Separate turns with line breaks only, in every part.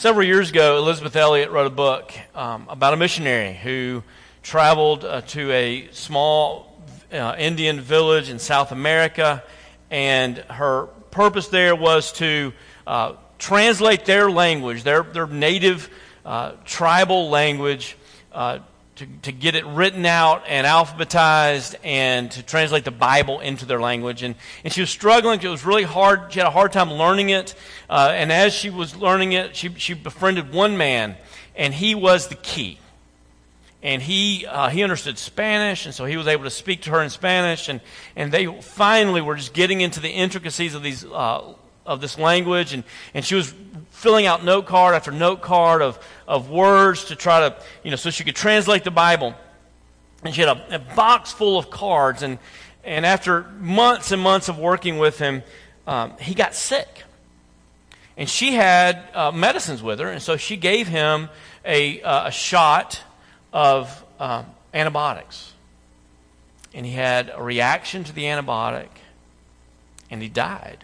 Several years ago, Elizabeth Elliot wrote a book about a missionary who traveled to a small Indian village in South America, and her purpose there was to translate their language, their native tribal language, to get it written out and alphabetized and to translate the Bible into their language. And she was struggling. It was really hard. She had a hard time learning it. And as she was learning it, she befriended one man, and he was the key. And he understood Spanish, and so he was able to speak to her in Spanish. And they finally were just getting into the intricacies of these of this language, and she was filling out note card after note card of words to try to, so she could translate the Bible. And she had a box full of cards, and after months and months of working with him, he got sick. And she had medicines with her, and so she gave him a shot of antibiotics. And he had a reaction to the antibiotic, and he died.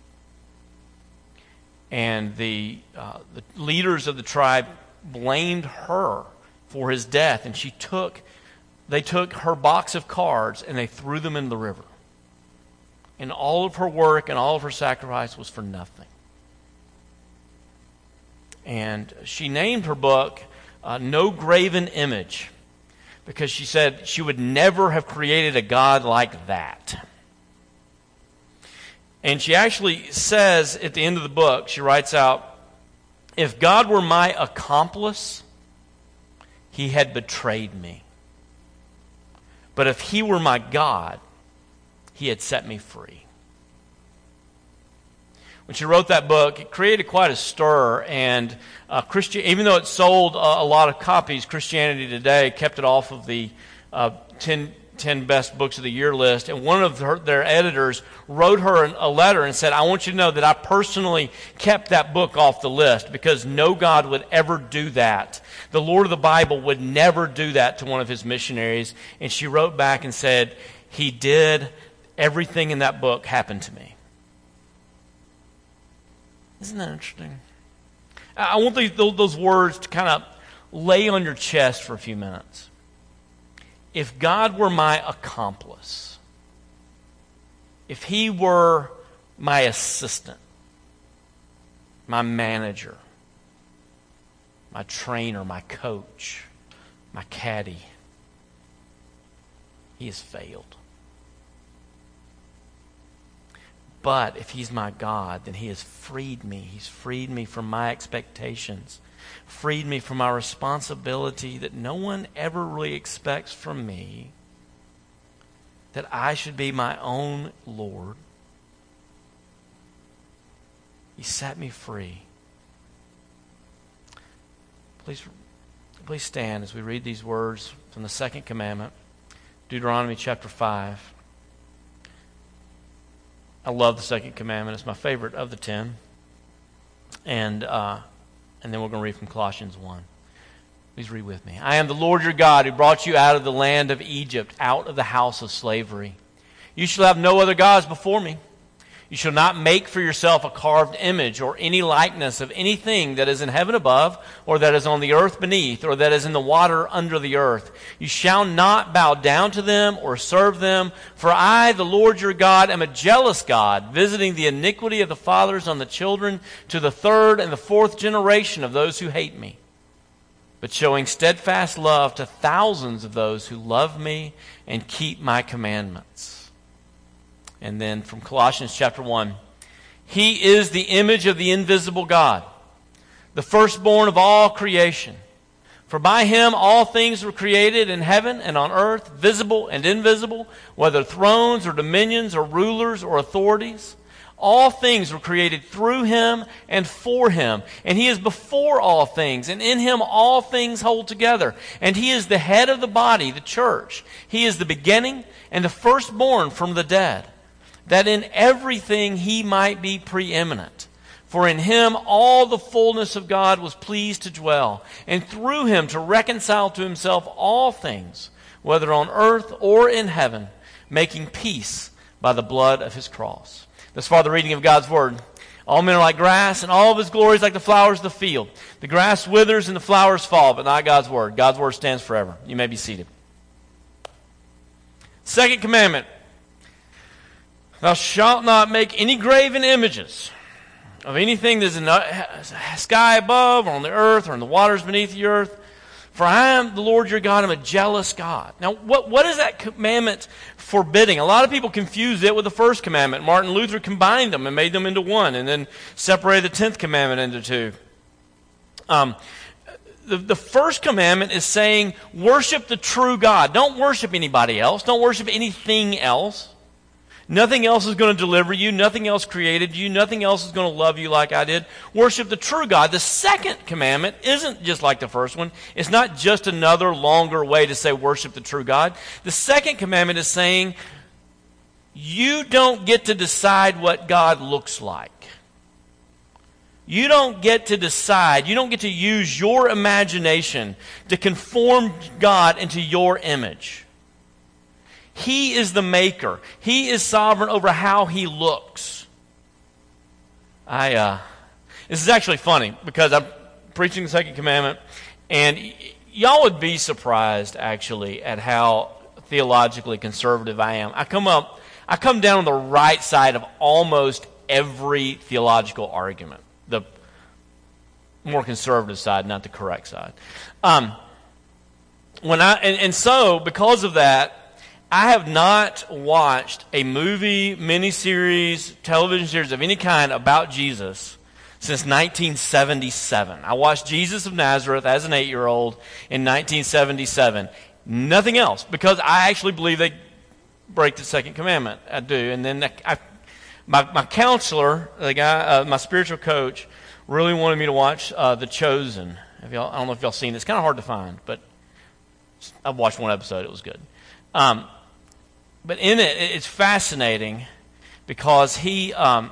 And the leaders of the tribe blamed her for his death, and they took her box of cards and they threw them in the river. And all of her work and all of her sacrifice was for nothing. And she named her book No Graven Image, because she said she would never have created a God like that. And she actually says at the end of the book, she writes out, if God were my accomplice, he had betrayed me. But if he were my God, he had set me free. When she wrote that book, it created quite a stir, and even though it sold a lot of copies, Christianity Today kept it off of the 10 best books of the year list, and one of their editors wrote her a letter and said, I want you to know that I personally kept that book off the list because no God would ever do that. The Lord of the Bible would never do that to one of his missionaries. And she wrote back and said, he did. Everything in that book happened to me. Isn't that interesting? I want those words to kind of lay on your chest for a few minutes. If God were my accomplice, if he were my assistant, my manager, my trainer, my coach, my caddy, he has failed. But if he's my God, then he has freed me. He's freed me from my expectations, freed me from my responsibility that no one ever really expects from me, that I should be my own Lord. He set me free. Please stand as we read these words from the second commandment, Deuteronomy chapter 5. I love the second commandment. It's my favorite of the 10. And then we're going to read from Colossians 1. Please read with me. I am the Lord your God who brought you out of the land of Egypt, out of the house of slavery. You shall have no other gods before me. You shall not make for yourself a carved image or any likeness of anything that is in heaven above, or that is on the earth beneath, or that is in the water under the earth. You shall not bow down to them or serve them, for I, the Lord your God, am a jealous God, visiting the iniquity of the fathers on the children to the third and the fourth generation of those who hate me, but showing steadfast love to thousands of those who love me and keep my commandments. And then from Colossians chapter 1, he is the image of the invisible God, the firstborn of all creation. For by him all things were created in heaven and on earth, visible and invisible, whether thrones or dominions or rulers or authorities. All things were created through him and for him. And he is before all things, and in him all things hold together. And he is the head of the body, the church. He is the beginning and the firstborn from the dead, that in everything he might be preeminent. For in him all the fullness of God was pleased to dwell, and through him to reconcile to himself all things, whether on earth or in heaven, making peace by the blood of his cross. Thus far the reading of God's word. All men are like grass, and all of his glory is like the flowers of the field. The grass withers and the flowers fall, but not God's word. God's word stands forever. You may be seated. Second commandment. Thou shalt not make any graven images of anything that is in the sky above, or on the earth, or in the waters beneath the earth. For I am the Lord your God, I am a jealous God. Now, what is that commandment forbidding? A lot of people confuse it with the first commandment. Martin Luther combined them and made them into one, and then separated the 10th commandment into two. The first commandment is saying, worship the true God. Don't worship anybody else. Don't worship anything else. Nothing else is going to deliver you. Nothing else created you. Nothing else is going to love you like I did. Worship the true God. The second commandment isn't just like the first one. It's not just another longer way to say worship the true God. The second commandment is saying, you don't get to decide what God looks like. You don't get to decide. You don't get to use your imagination to conform God into your image. He is the maker. He is sovereign over how he looks. This is actually funny because I'm preaching the second commandment, and y'all would be surprised actually at how theologically conservative I am. I come down on the right side of almost every theological argument. The more conservative side, not the correct side. So because of that, I have not watched a movie, miniseries, television series of any kind about Jesus since 1977. I watched Jesus of Nazareth as an 8-year-old in 1977. Nothing else, because I actually believe they break the second commandment. I do. And then my counselor, the guy, my spiritual coach, really wanted me to watch The Chosen. I don't know if y'all seen it. It's kind of hard to find, but I've watched one episode. It was good. But in it, it's fascinating because the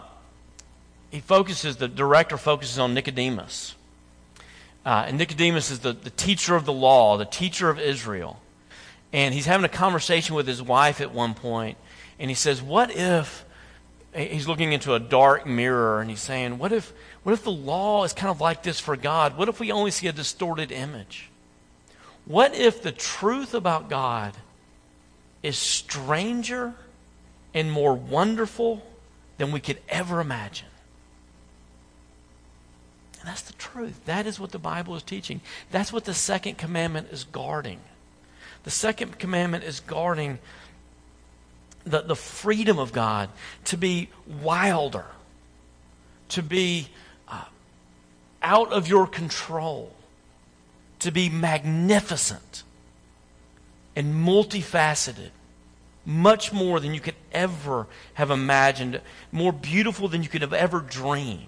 director focuses on Nicodemus. And Nicodemus is the teacher of the law, the teacher of Israel. And he's having a conversation with his wife at one point, and he says, what if, he's looking into a dark mirror, and he's saying, what if the law is kind of like this for God? What if we only see a distorted image? What if the truth about God is stranger and more wonderful than we could ever imagine? And that's the truth. That is what the Bible is teaching. That's what the second commandment is guarding. The second commandment is guarding the freedom of God to be wilder, to be out of your control, to be magnificent and multifaceted, much more than you could ever have imagined, more beautiful than you could have ever dreamed.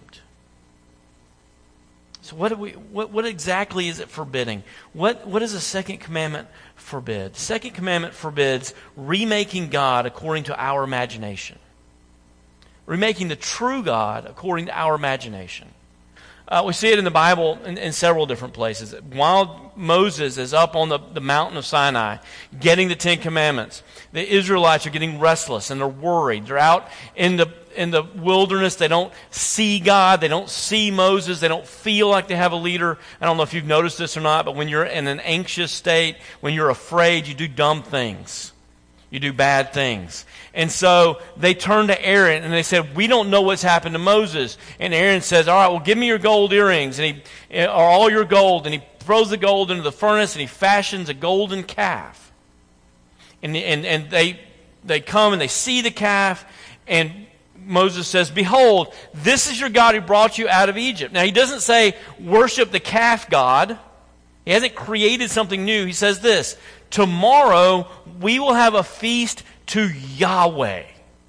So what exactly is it forbidding? What does the second commandment forbid? The second commandment forbids remaking God according to our imagination. Remaking the true God according to our imagination. We see it in the Bible in several different places. While Moses is up on the mountain of Sinai getting the Ten Commandments, the Israelites are getting restless and they're worried. They're out in the wilderness. They don't see God. They don't see Moses. They don't feel like they have a leader. I don't know if you've noticed this or not, but when you're in an anxious state, when you're afraid, you do dumb things. You do bad things. And so they turned to Aaron and they said, we don't know what's happened to Moses. And Aaron says, all right, well, give me your gold earrings or all your gold. And he throws the gold into the furnace and he fashions a golden calf. And they come and they see the calf, and Moses says, behold, this is your God who brought you out of Egypt. Now he doesn't say worship the calf god. He hasn't created something new. He says this, tomorrow we will have a feast to Yahweh,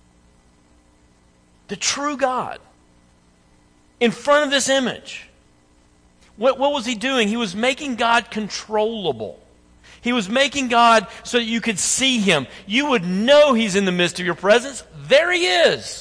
the true God, in front of this image. What was he doing? He was making God controllable. He was making God so that you could see him. You would know he's in the midst of your presence. There he is.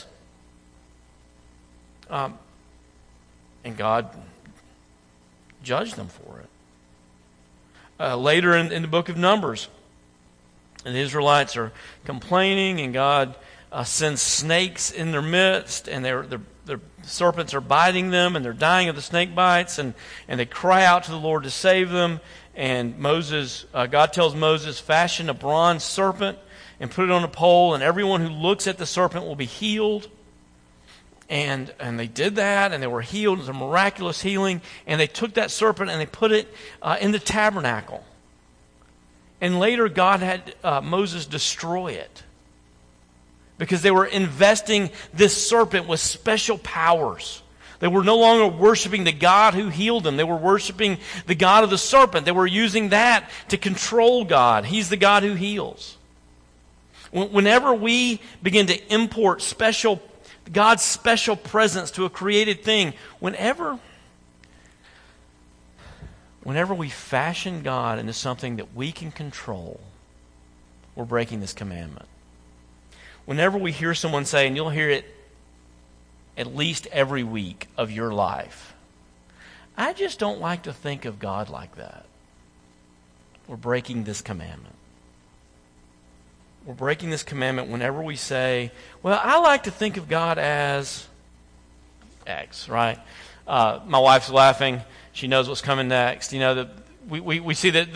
And God judged them for it. Later in the book of Numbers, and the Israelites are complaining, and God sends snakes in their midst, and they're their serpents are biting them, and they're dying of the snake bites, and they cry out to the Lord to save them. And God tells Moses, fashion a bronze serpent and put it on a pole, and everyone who looks at the serpent will be healed. And they did that, and they were healed. It was a miraculous healing. And they took that serpent and they put it in the tabernacle. And later God had Moses destroy it, because they were investing this serpent with special powers. They were no longer worshiping the God who healed them. They were worshiping the God of the serpent. They were using that to control God. He's the God who heals. Whenever we begin to import God's special presence to a created thing, whenever we fashion God into something that we can control, we're breaking this commandment. Whenever we hear someone say, and you'll hear it at least every week of your life, I just don't like to think of God like that, we're breaking this commandment. We're breaking this commandment whenever we say, well, I like to think of God as X, right? My wife's laughing. She knows what's coming next. You know, we see that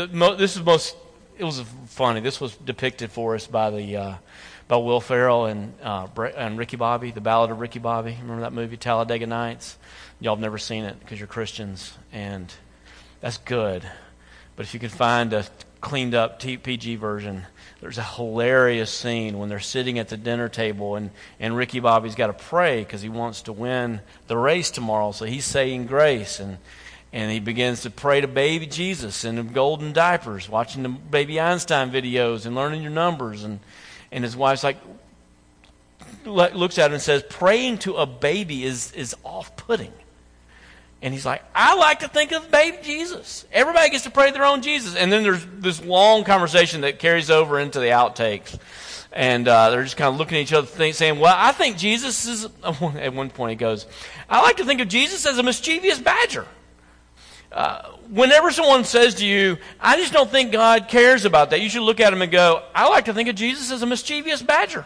it was funny. This was depicted for us by Will Ferrell and Ricky Bobby, The Ballad of Ricky Bobby. Remember that movie, Talladega Nights? Y'all have never seen it because you're Christians, and that's good. But if you can find a cleaned up PG version, there's a hilarious scene when they're sitting at the dinner table, and Ricky Bobby's got to pray because he wants to win the race tomorrow. So he's saying grace, and he begins to pray to baby Jesus in the golden diapers, watching the baby Einstein videos and learning your numbers. And his wife's like, looks at him and says, praying to a baby is off-putting. And he's like, I like to think of baby Jesus. Everybody gets to pray their own Jesus. And then there's this long conversation that carries over into the outtakes. And they're just kind of looking at each other saying, well, I think Jesus is... At one point he goes, I like to think of Jesus as a mischievous badger. Whenever someone says to you, I just don't think God cares about that, you should look at him and go, I like to think of Jesus as a mischievous badger.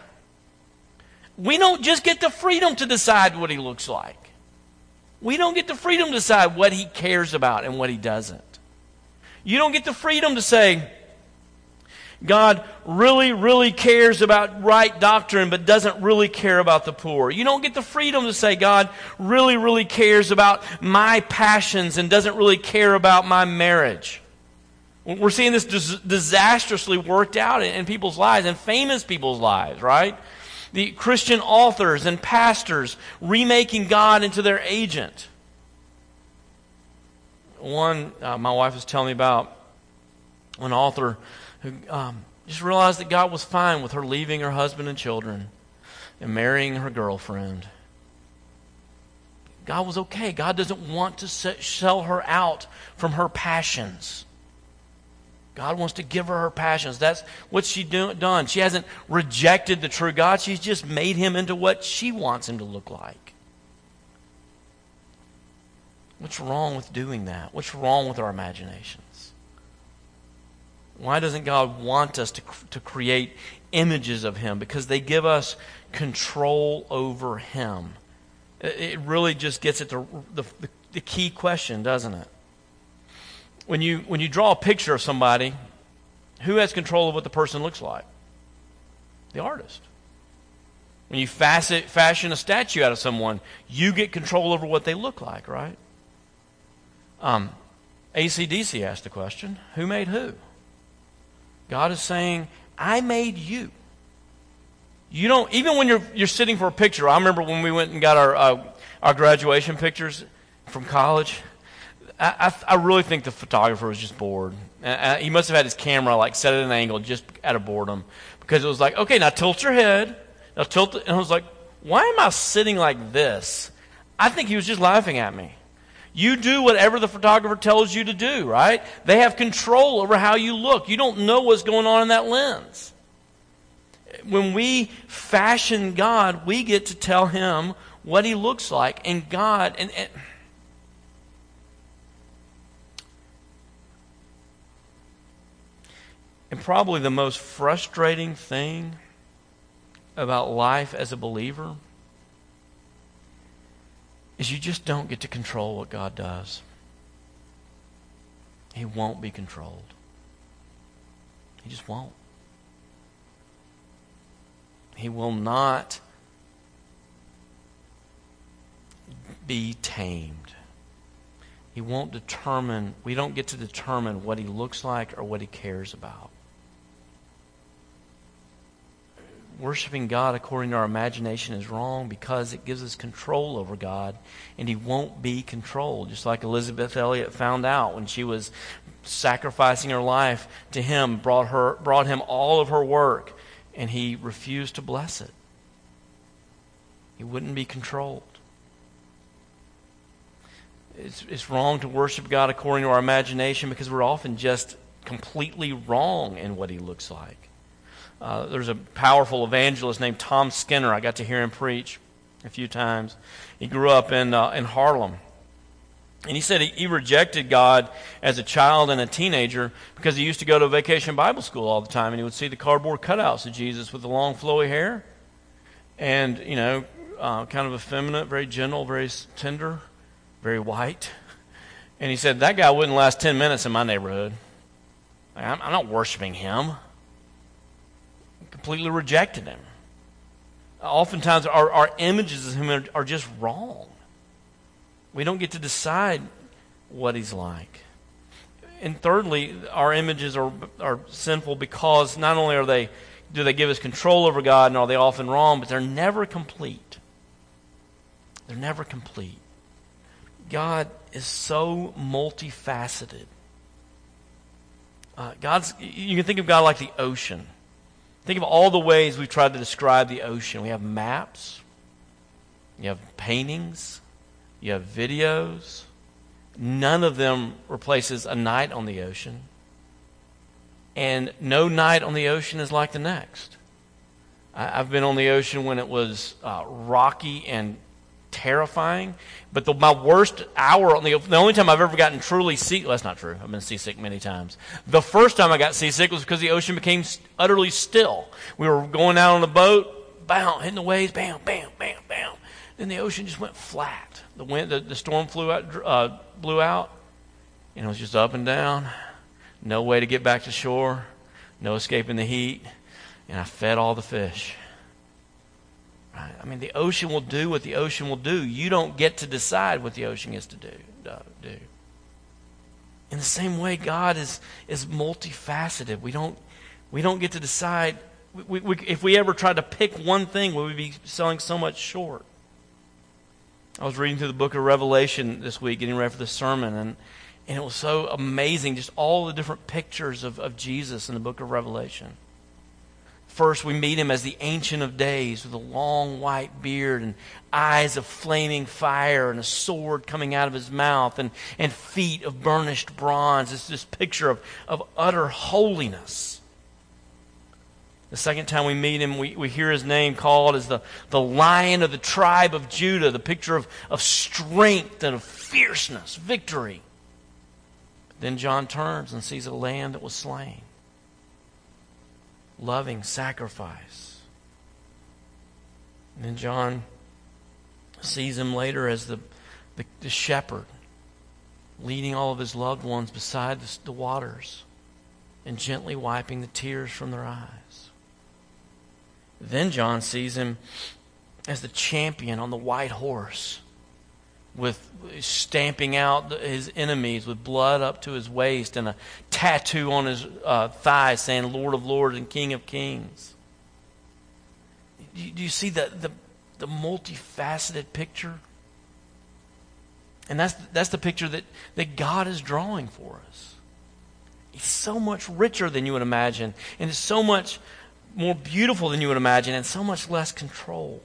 We don't just get the freedom to decide what he looks like. We don't get the freedom to decide what he cares about and what he doesn't. You don't get the freedom to say, God really, really cares about right doctrine but doesn't really care about the poor. You don't get the freedom to say, God really, really cares about my passions and doesn't really care about my marriage. We're seeing this disastrously worked out in people's lives, and famous people's lives, right? The Christian authors and pastors remaking God into their agent. One, my wife was telling me about an author who just realized that God was fine with her leaving her husband and children and marrying her girlfriend. God was okay. God doesn't want to sell her out from her passions. God wants to give her passions. That's what she's done. She hasn't rejected the true God. She's just made him into what she wants him to look like. What's wrong with doing that? What's wrong with our imaginations? Why doesn't God want us to create images of him? Because they give us control over him. It really just gets at the key question, doesn't it? When you draw a picture of somebody, who has control of what the person looks like? The artist. When you fashion a statue out of someone, you get control over what they look like, right? AC/DC asked the question, who made who? God is saying, I made you. You don't, even when you're sitting for a picture, I remember when we went and got our graduation pictures from college, I really think the photographer was just bored. He must have had his camera set at an angle just out of boredom, because it was like, okay, now tilt your head. Now tilt it. And I was like, why am I sitting like this? I think he was just laughing at me. You do whatever the photographer tells you to do, right? They have control over how you look. You don't know what's going on in that lens. When we fashion God, we get to tell him what he looks like. And God... And probably the most frustrating thing about life as a believer is you just don't get to control what God does. He won't be controlled. He just won't. He will not be tamed. He won't determine, we don't get to determine what he looks like or what he cares about. Worshiping God according to our imagination is wrong because it gives us control over God, and he won't be controlled. Just like Elizabeth Elliot found out when she was sacrificing her life to him, brought him all of her work, and he refused to bless it. He wouldn't be controlled. It's wrong to worship God according to our imagination because we're often just completely wrong in what he looks like. There's a powerful evangelist named Tom Skinner. I got to hear him preach a few times. He grew up in Harlem. And he said he rejected God as a child and a teenager because he used to go to vacation Bible school all the time, and he would see the cardboard cutouts of Jesus with the long flowy hair and, kind of effeminate, very gentle, very tender, very white. And he said, that guy wouldn't last 10 minutes in my neighborhood. I'm not worshiping him. Completely rejected him. Oftentimes our images of him are just wrong. We don't get to decide what he's like. And thirdly, our images are sinful because not only do they give us control over God, and are they often wrong, but they're never complete. They're never complete. God is so multifaceted. You can think of God like the ocean. Think of all the ways we've tried to describe the ocean. We have maps. You have paintings. You have videos. None of them replaces a night on the ocean. And no night on the ocean is like the next. I've been on the ocean when it was rocky and terrifying. But my worst hour, the only time I've ever gotten truly seasick, well, that's not true. I've been seasick many times. The first time I got seasick was because the ocean became utterly still. We were going out on a boat, bam, hitting the waves, bam, bam, bam, bam. Then the ocean just went flat. The storm blew out, and it was just up and down. No way to get back to shore. No escaping the heat. And I fed all the fish. Right? I mean, the ocean will do what the ocean will do. You don't get to decide what the ocean gets to do. In the same way, God is multifaceted. We don't get to decide. If we ever tried to pick one thing, we would be selling so much short. I was reading through the book of Revelation this week, getting ready for the sermon, and it was so amazing, just all the different pictures of Jesus in the book of Revelation. First, we meet him as the Ancient of Days with a long white beard and eyes of flaming fire and a sword coming out of his mouth and feet of burnished bronze. It's this picture of utter holiness. The second time we meet him, we hear his name called as the Lion of the tribe of Judah, the picture of strength and of fierceness, victory. But then John turns and sees a lamb that was slain. Loving sacrifice. And then John sees him later as the shepherd, leading all of his loved ones beside the waters and gently wiping the tears from their eyes. Then John sees him as the champion on the white horse, with stamping out his enemies with blood up to his waist and a tattoo on his thigh saying Lord of Lords and King of Kings. Do you see the multifaceted picture? And that's the picture that God is drawing for us. He's so much richer than you would imagine, and it's so much more beautiful than you would imagine, and so much less controlled.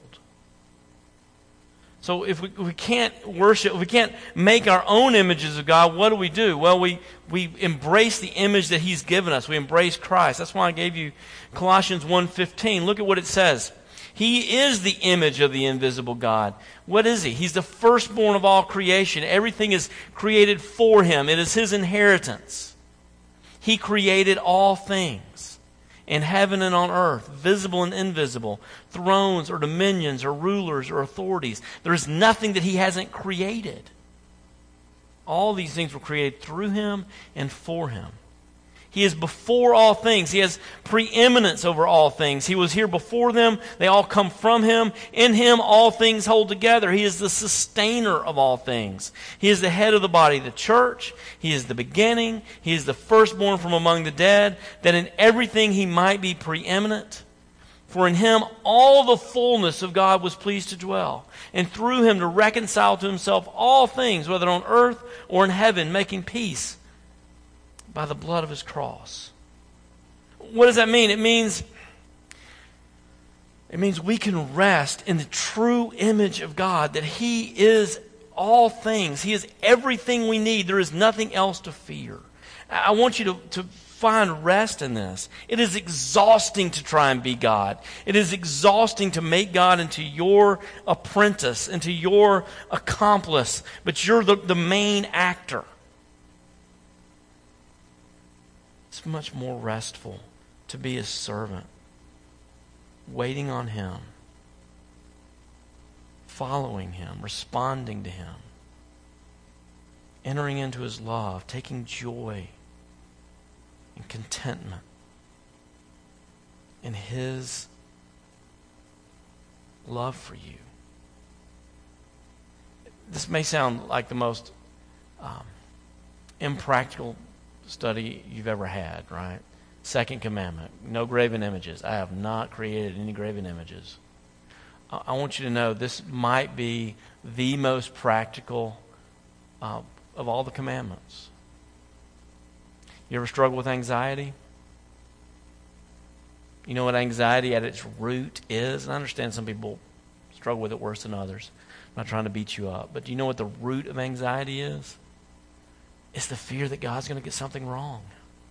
So if we can't worship, if we can't make our own images of God, what do? Well, we embrace the image that he's given us. We embrace Christ. That's why I gave you Colossians 1:15. Look at what it says. He is the image of the invisible God. What is he? He's the firstborn of all creation. Everything is created for him. It is his inheritance. He created all things. in heaven and on earth, visible and invisible, thrones or dominions or rulers or authorities. There is nothing that he hasn't created. All these things were created through him and for him. He is before all things. He has preeminence over all things. He was here before them. They all come from him. In him all things hold together. He is the sustainer of all things. He is the head of the body, the church. He is the beginning. He is the firstborn from among the dead, that in everything he might be preeminent. For in him all the fullness of God was pleased to dwell, and through him to reconcile to himself all things, whether on earth or in heaven, making peace by the blood of his cross. What does that mean? It means we can rest in the true image of God, that he is all things. He is everything we need. There is nothing else to fear. I want you to find rest in this. It is exhausting to try and be God. It is exhausting to make God into your apprentice, into your accomplice, but you're the main actor. It's much more restful to be his servant, waiting on him, following him, responding to him, entering into his love, taking joy and contentment in his love for you. This may sound like the most impractical study you've ever had, right? Second commandment, no graven images. I have not created any graven images. I want you to know this might be the most practical of all the commandments. You ever struggle with anxiety? You know what anxiety at its root is? And I understand some people struggle with it worse than others. I'm not trying to beat you up. But do you know what the root of anxiety is? It's the fear that God's going to get something wrong.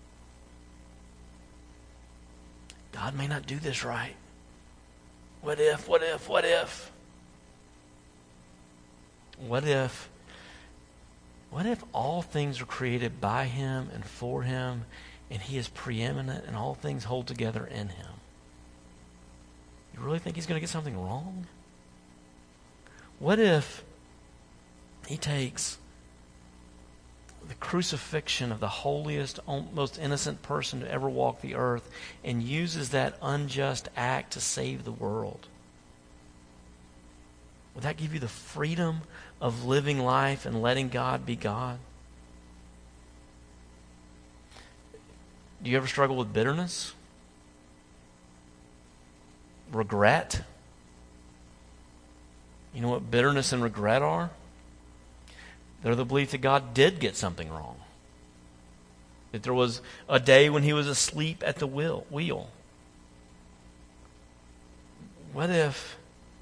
God may not do this right. What if? What if? What if? What if? What if all things are created by him and for him, and he is preeminent and all things hold together in him? You really think he's going to get something wrong? What if he takes the crucifixion of the holiest, most innocent person to ever walk the earth and uses that unjust act to save the world? Would that give you the freedom of living life and letting God be God? Do you ever struggle with bitterness? Regret? You know what bitterness and regret are? They're the belief that God did get something wrong. That there was a day when he was asleep at the wheel. What if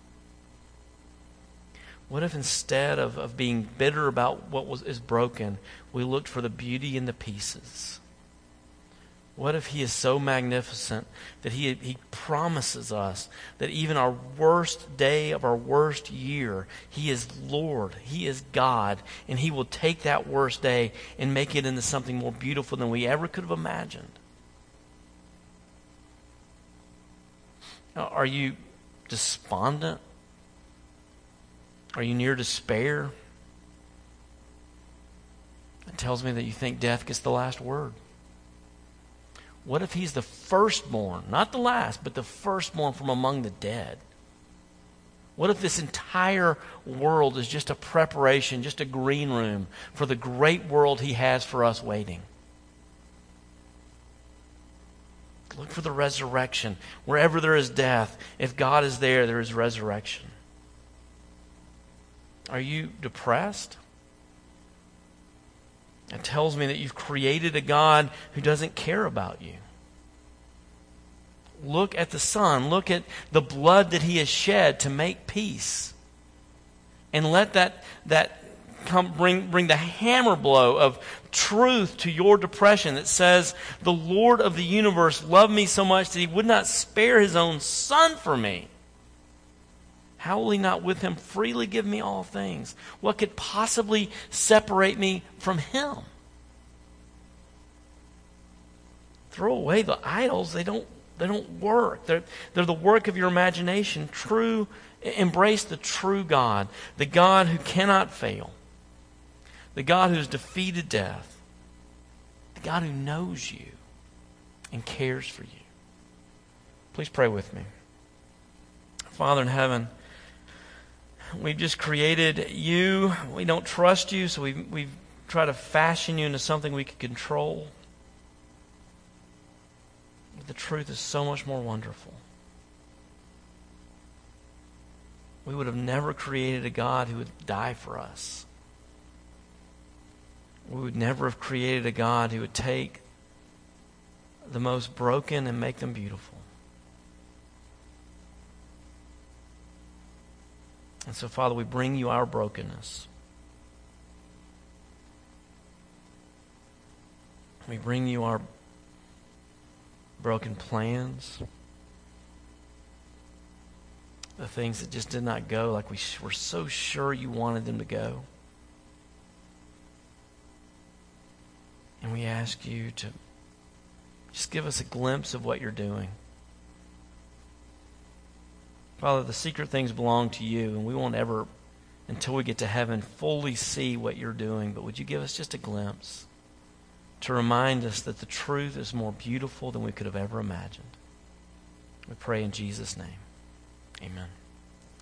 instead of being bitter about what is broken, we looked for the beauty in the pieces? What if he is so magnificent that he promises us that even our worst day of our worst year, he is Lord, he is God, and he will take that worst day and make it into something more beautiful than we ever could have imagined? Are you despondent? Are you near despair? It tells me that you think death gets the last word. What if he's the firstborn, not the last, but the firstborn from among the dead? What if this entire world is just a preparation, just a green room for the great world he has for us waiting? Look for the resurrection. Wherever there is death, if God is there, there is resurrection. Are you depressed? It tells me that you've created a God who doesn't care about you. Look at the Son. Look at the blood that he has shed to make peace. And let that come bring the hammer blow of truth to your depression that says, the Lord of the universe loved me so much that he would not spare his own Son for me. How will he not with him freely give me all things? What could possibly separate me from him? Throw away the idols. They don't They don't work. They're the work of your imagination. Embrace the true God, the God who cannot fail, the God who's defeated death, the God who knows you and cares for you. Please pray with me. Father in heaven, we've just created you. We don't trust you, so we've tried to fashion you into something we can control. But the truth is so much more wonderful. We would have never created a God who would die for us. We would never have created a God who would take the most broken and make them beautiful. And so, Father, we bring you our brokenness. We bring you our broken plans, the things that just did not go like we were so sure you wanted them to go. And we ask you to just give us a glimpse of what you're doing. Father, the secret things belong to you, and we won't ever, until we get to heaven, fully see what you're doing. But would you give us just a glimpse to remind us that the truth is more beautiful than we could have ever imagined? We pray in Jesus' name. Amen.